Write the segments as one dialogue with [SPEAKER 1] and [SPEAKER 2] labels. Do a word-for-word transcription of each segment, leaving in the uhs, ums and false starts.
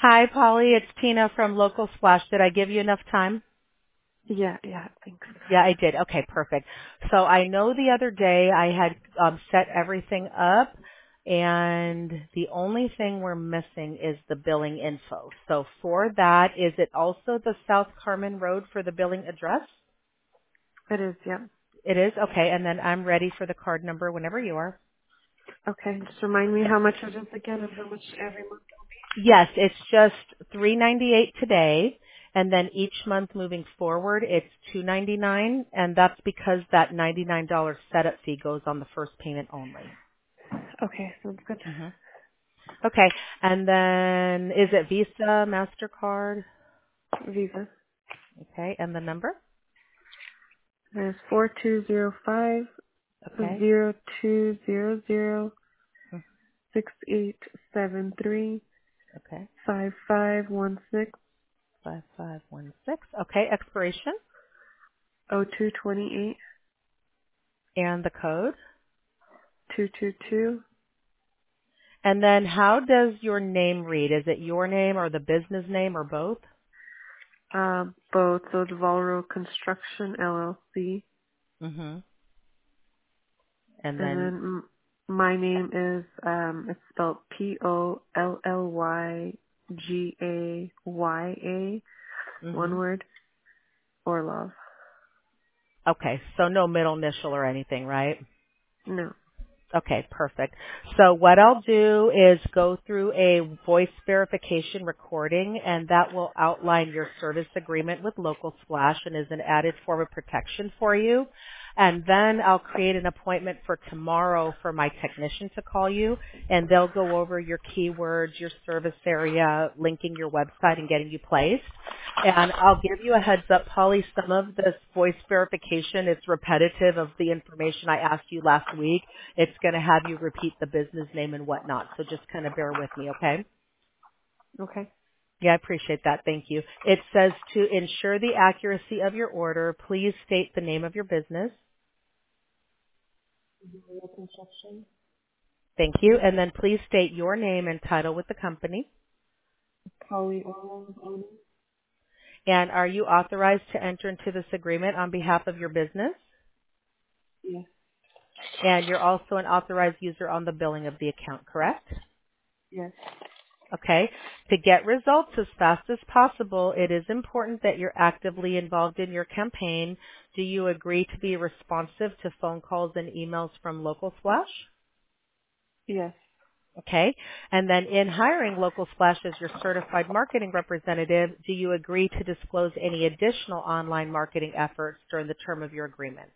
[SPEAKER 1] Hi, Polly. It's Tina from Local Splash. Did I give you enough time?
[SPEAKER 2] Yeah, yeah, thanks.
[SPEAKER 1] Yeah, I did. Okay, perfect. So I know the other day I had um, set everything up, and the only thing we're missing is the billing info. So for that, is it also the South Carmen Road for the billing address?
[SPEAKER 2] It is, yeah.
[SPEAKER 1] It is? Okay, and then I'm ready for the card number whenever you are.
[SPEAKER 2] Okay, just remind me how much it is again and how much every month.
[SPEAKER 1] Yes, it's just three ninety-eight today, and then each month moving forward, it's two ninety-nine, and that's because that ninety-nine dollars setup fee goes on the first payment only.
[SPEAKER 2] Okay, sounds good.
[SPEAKER 1] hmm Okay, and then is it Visa, Mastercard?
[SPEAKER 2] Visa.
[SPEAKER 1] Okay, and the number?
[SPEAKER 2] There's four two zero five
[SPEAKER 1] Okay,
[SPEAKER 2] zero two zero zero
[SPEAKER 1] mm,
[SPEAKER 2] six eight seven three
[SPEAKER 1] okay,
[SPEAKER 2] five five one six
[SPEAKER 1] five five one six. Okay, expiration
[SPEAKER 2] oh two twenty eight
[SPEAKER 1] and the code.
[SPEAKER 2] two two two.
[SPEAKER 1] And then how does your name read? Is it your name or the business name or both?
[SPEAKER 2] Uh, both. So Devalro Construction L L C,
[SPEAKER 1] hmm And
[SPEAKER 2] and
[SPEAKER 1] then,
[SPEAKER 2] then m- my name is um, it's spelled P O L L Y G A Y A.
[SPEAKER 1] hmm
[SPEAKER 2] One word. Orlov.
[SPEAKER 1] Okay, so no middle initial or anything, right?
[SPEAKER 2] No.
[SPEAKER 1] Okay, perfect. So what I'll do is go through a voice verification recording, and that will outline your service agreement with Local Splash and is an added form of protection for you. And then I'll create an appointment for tomorrow for my technician to call you, and they'll go over your keywords, your service area, linking your website and getting you placed. And I'll give you a heads up, Polly, some of this voice verification is repetitive of the information I asked you last week. It's going to have you repeat the business name and whatnot. So just kind of bear with me, okay?
[SPEAKER 2] Okay.
[SPEAKER 1] Yeah, I appreciate that. Thank you. It says to ensure the accuracy of your order, please state the name of your business.
[SPEAKER 2] Construction.
[SPEAKER 1] Thank you. And then please state your name and title with the company.
[SPEAKER 2] Polly Orlov owner.
[SPEAKER 1] And are you authorized to enter into this agreement on behalf of your business?
[SPEAKER 2] Yes.
[SPEAKER 1] And you're also an authorized user on the billing of the account, correct?
[SPEAKER 2] Yes.
[SPEAKER 1] Okay. To get results as fast as possible, it is important that you're actively involved in your campaign. Do you agree to be responsive to phone calls and emails from Local Splash?
[SPEAKER 2] Yes.
[SPEAKER 1] Okay. And then in hiring Local Splash as your certified marketing representative, do you agree to disclose any additional online marketing efforts during the term of your agreement?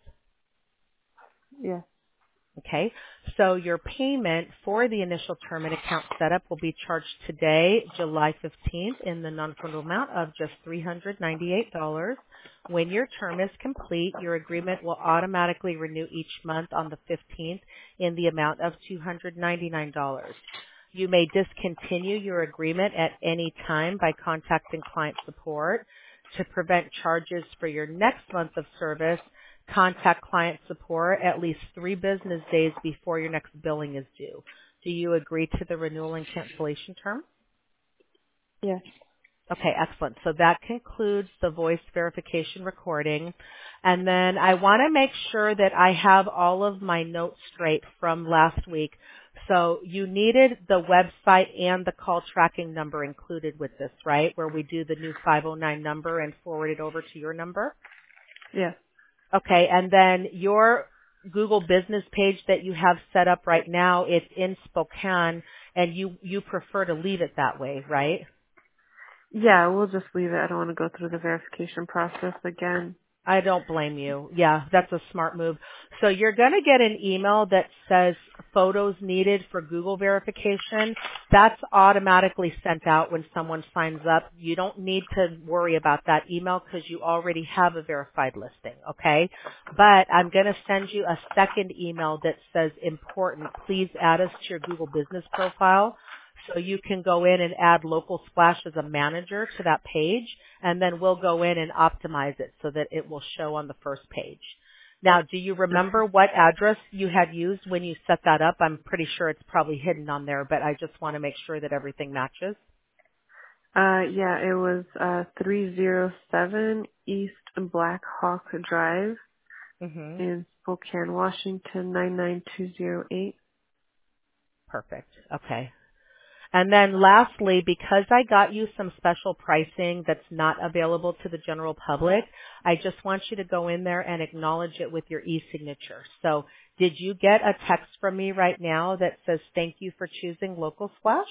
[SPEAKER 2] Yes.
[SPEAKER 1] Okay, so your payment for the initial term and account setup will be charged today, July fifteenth, in the non-refundable amount of just three hundred ninety-eight dollars. When your term is complete, your agreement will automatically renew each month on the fifteenth in the amount of two hundred ninety-nine dollars. You may discontinue your agreement at any time by contacting client support. To prevent charges for your next month of service, contact client support at least three business days before your next billing is due. Do you agree to the renewal and cancellation term?
[SPEAKER 2] Yes.
[SPEAKER 1] Okay, excellent. So that concludes the voice verification recording. And then I want to make sure that I have all of my notes straight from last week. So you needed the website and the call tracking number included with this, right? Where we do the new five oh nine number and forward it over to your number?
[SPEAKER 2] Yes.
[SPEAKER 1] Okay, and then your Google business page that you have set up right now, it's in Spokane, and you, you prefer to leave it that way, right?
[SPEAKER 2] Yeah, we'll just leave it. I don't want to go through the verification process again.
[SPEAKER 1] I don't blame you. Yeah, that's a smart move. So you're going to get an email that says photos needed for Google verification. That's automatically sent out when someone signs up. You don't need to worry about that email because you already have a verified listing, okay? But I'm going to send you a second email that says important. Please add us to your Google business profile. So you can go in and add Local Splash as a manager to that page, and then we'll go in and optimize it so that it will show on the first page. Now, do you remember what address you had used when you set that up? I'm pretty sure it's probably hidden on there, but I just want to make sure that everything matches.
[SPEAKER 2] Uh, yeah, it was uh three oh seven East Black Hawk Drive
[SPEAKER 1] Mm-hmm.
[SPEAKER 2] in Spokane, Washington, nine nine two zero eight.
[SPEAKER 1] Perfect. Okay. And then lastly, because I got you some special pricing that's not available to the general public, I just want you to go in there and acknowledge it with your e-signature. So did you get a text from me right now that says thank you for choosing Local Splash?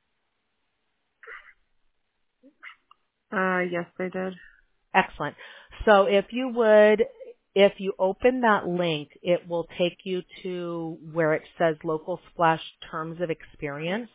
[SPEAKER 2] Uh, yes, I did.
[SPEAKER 1] Excellent. So if you would, if you open that link, it will take you to where it says Local Splash Terms of Experience.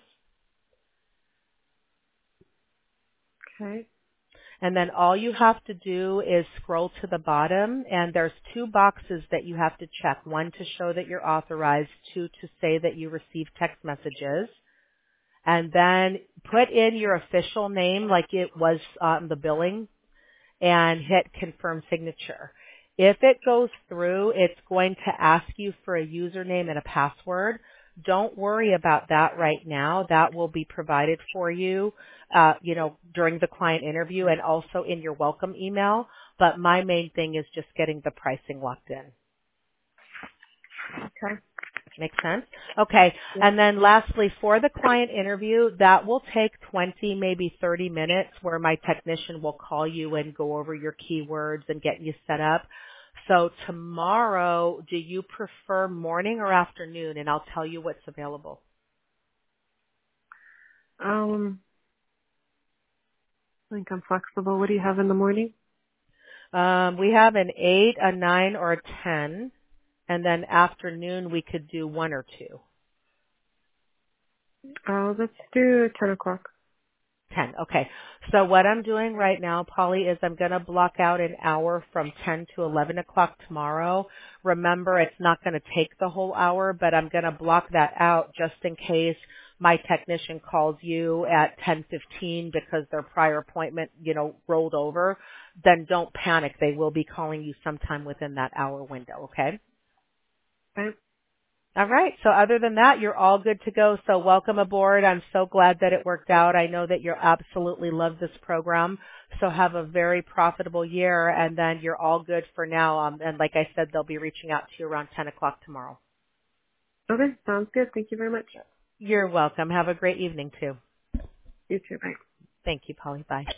[SPEAKER 2] Okay.
[SPEAKER 1] And then all you have to do is scroll to the bottom, and there's two boxes that you have to check. One to show that you're authorized, two to say that you receive text messages. And then put in your official name like it was on the billing and hit confirm signature. If it goes through, it's going to ask you for a username and a password. Don't worry about that right now. That will be provided for you, uh, you know, during the client interview and also in your welcome email. But my main thing is just getting the pricing locked in.
[SPEAKER 2] Okay.
[SPEAKER 1] Make sense? Okay.
[SPEAKER 2] Yeah.
[SPEAKER 1] And then lastly, for the client interview, that will take twenty, maybe thirty minutes where my technician will call you and go over your keywords and get you set up. So tomorrow, do you prefer morning or afternoon? And I'll tell you what's available.
[SPEAKER 2] Um, I think I'm flexible. What do you have in the morning?
[SPEAKER 1] Um, we have an eight, a nine, or a ten. And then afternoon, we could do one or two.
[SPEAKER 2] Uh, let's do ten o'clock.
[SPEAKER 1] ten. Okay. So what I'm doing right now, Polly, is I'm going to block out an hour from ten to eleven o'clock tomorrow. Remember, it's not going to take the whole hour, but I'm going to block that out just in case my technician calls you at ten fifteen because their prior appointment, you know, rolled over. Then don't panic. They will be calling you sometime within that hour window, okay?
[SPEAKER 2] Okay.
[SPEAKER 1] All right. So other than that, you're all good to go. So welcome aboard. I'm so glad that it worked out. I know that you'll absolutely love this program. So have a very profitable year, and then you're all good for now. Um, and like I said, they'll be reaching out to you around ten o'clock tomorrow.
[SPEAKER 2] Okay. Sounds good. Thank you very much.
[SPEAKER 1] You're welcome. Have a great evening too.
[SPEAKER 2] You too. Bye.
[SPEAKER 1] Thank you, Polly. Bye.